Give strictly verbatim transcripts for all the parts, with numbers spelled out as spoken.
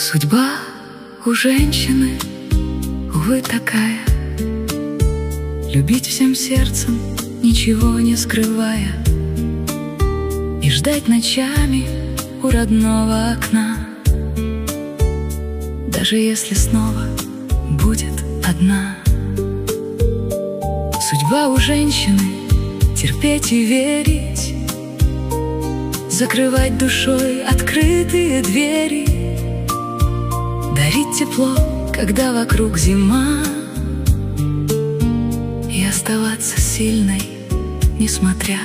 Судьба у женщины, увы, такая: любить всем сердцем, ничего не скрывая, и ждать ночами у родного окна, даже если снова будет одна. Судьба у женщины — терпеть и верить, закрывать душой открытые двери, дарить тепло, когда вокруг зима, и оставаться сильной, несмотря.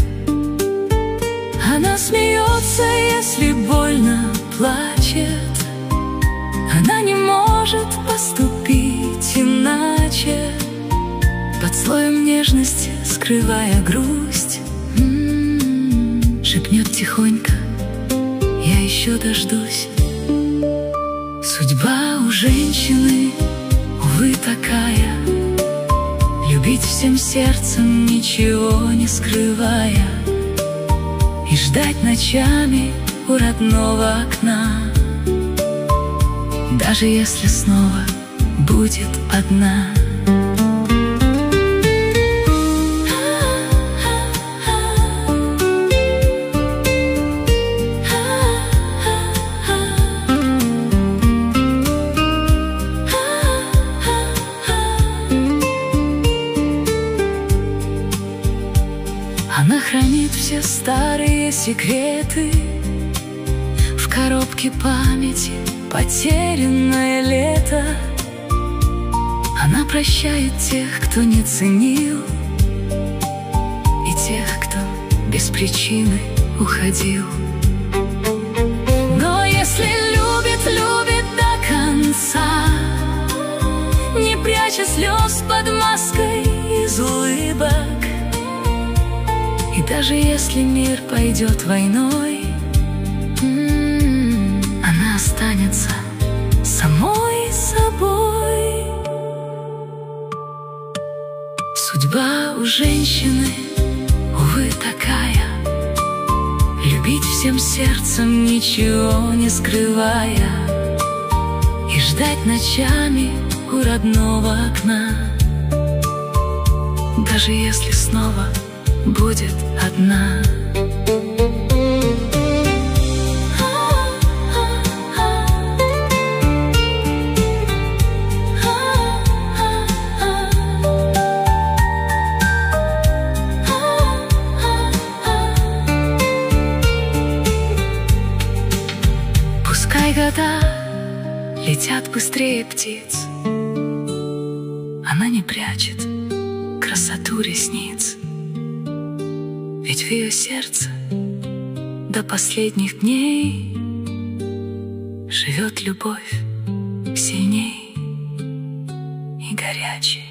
Она смеется, если больно плачет, она не может поступить иначе. Под слоем нежности, скрывая грусть, м-м-м, шепнет тихонько: я еще дождусь. Судьба у женщины, увы, такая: любить всем сердцем, ничего не скрывая, и ждать ночами у родного окна, даже если снова будет одна. Она хранит все старые секреты в коробке памяти, потерянное лето. Она прощает тех, кто не ценил, и тех, кто без причины уходил. Но если любит, любит до конца, не пряча слез под маской из улыбок. И даже если мир пойдет войной, м-м, она останется самой собой. Судьба у женщины, увы, такая: любить всем сердцем, ничего не скрывая, и ждать ночами у родного окна, даже если снова будет одна. Пускай года летят быстрее птиц, она не прячет красоту ресниц, ведь в ее сердце до последних дней живет любовь сильней и горячей.